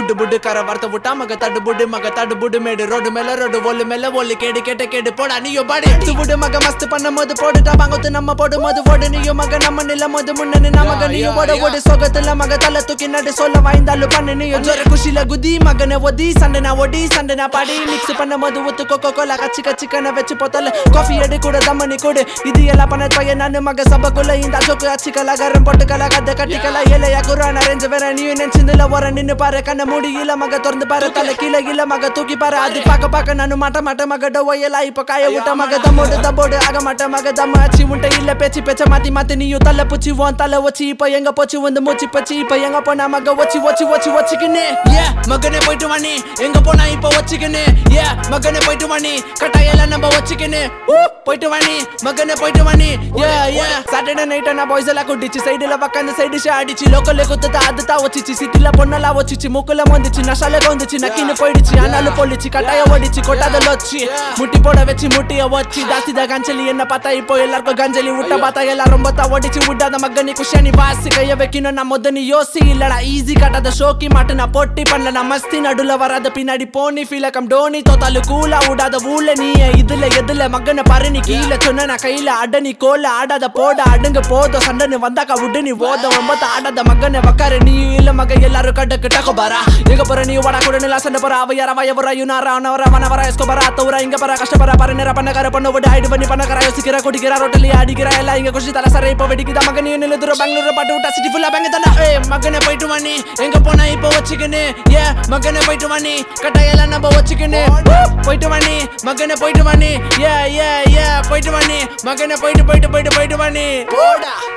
புட்டு புட்டு கர வார்த்தை விட்டா மக தடு புடு மேடு ரோடு மேல ரோடு மேல கேடு கேடு போடா நீயோ பாடி எடுத்து விடு மக மஸ்து பண்ணும் போது போட்டுட்டா வாங்கத்து நம்ம போடும் போது ஓடு நீயோ மக நம்ம நிலம் போது முன்னணி நமக நீயோ ஓடு சோகத்துல மக தலை தூக்கி நடு சொல்ல வாய்ந்தாலும் பண்ணு நீயோ ஜோர குஷில குதி மகனை ஒதி சண்டை நான் பாடி மிக்ஸ் பண்ணும் போது ஊத்து கொக்கோ கோலா கச்சிக்கனை வச்சு போத்தல காஃபி எடு கூட தம்மனி கூடு இது எல்லாம் பண்ண பையன் நானு மக சபக்குள்ள இந்த அச்சோக்கு அச்சிக்கலா கரம் போட்டுக்கலா கத்த கட்டிக்கலா ஏலையா குரான ரேஞ்சு வேற நீ நெஞ்சில வர நின்னு பாரு கண்ண மூடி இல்ல மக திறந்து பாரு தலை கீழே இல்ல மக தூக்கி பாரு அது பாக்க நானு மாட்ட மக டோயலா இப்ப காய விட்ட மக தம்போடு ஆக மாட்ட மக தம்ம அச்சி உண்டை இல்ல பேச்ச மாத்தி நீயும் தலை பூச்சி உன் தலை வச்சு இப்ப எங்க போச்சு வந்து மூச்சு பச்சு இப்ப எங்க போனா மக வச்சுக்கின்னு மகனே போயிட்டு வாணி எங்க போனா இப்ப வச்சுக்கின்னு மகனே போயிட்டு வாணி கட்டாயெல்லாம் நம்ம வச்சுக்கின்னு போயிட்டு வாணி மகனே போயிட்டு வாணி சாட்டர்டே நைட் நான் பாய்ஸ் எல்லாம் குட்டிச்சு சைடுல பக்கம் சைடு அடிச்சு லோக்கல்ல குத்துட்டா அதுதான் வச்சிச்சு சிட்டில பொண்ணெல்லாம் வச்சிச்சு மூக்குல வந்துச்சு நஷால வந்துச்சு நக்கின்னு போயிடுச்சு ஆனாலும் பொழிச்சு கட்டாய ஓடிச்சு கொட்டாத லோச்சு முட்டி போட வச்சு முட்டிய வச்சு தாசிதா கஞ்சலி என்ன பார்த்தா இப்போ எல்லாருக்கும் கஞ்சலி விட்ட பார்த்தா எல்லாம் ரொம்ப தான் ஓடிச்சு விட்டாத மகனி குஷானி வாசி கைய வைக்கணும் நான் முதனி யோசி இல்லடா ஈஸி காட்டாத ஷோக்கி மாட்டு நான் போட்டி பண்ணல நான் மஸ்தி நடுல வராத பின்னாடி போனி ஃபீல கம் டோனி தோத்தாலு கூலா விடாத ஊல நீ எதுல மகனை பாரு நீ கீழே சொன்ன நான் கையில அடனி கோல ஆடாத போட அடுங்க போதும் சண்டனு வந்தாக்கா விடு நீ ஓத ரொம்ப ஆடாத மகனை வக்காரு நீ இல்ல மக எல்லாரும் கடக்கு டக்கோ பாரா எங்க போற நீ வாடா கூட நிலா சண்டை போற அவ யாரா வயவரா யுனாரா வனவரா எஸ்கோபரா தௌரா இங்க பரா கஷ்டப்பரா பாரு நேரா பண்ணக்கார பண்ண விட ஆயிடு பண்ணி பண்ணக்கார யோசிக்கிறா குடிக்கிறா ரோட்டலி அடிக்கிறா எல்லாம் இங்க குஷி தலை சரை இப்போ வெடிக்குதா மகன் நில தூரம் பெங்களூர் பாட்டு விட்டா சிட்டி ஃபுல்லா பேங்க தானே மகனை போயிட்டு வாணி எங்க போனா இப்போ வச்சுக்கின்னு மகனை போயிட்டு வாணி கட்டாயெல்லாம் நம்ம வச்சுக்கின்னு போயிட்டு வாணி மகனை போயிட்டு வாணி போயிட்டு வாணி மகனை போயிட்டு வாணி போடா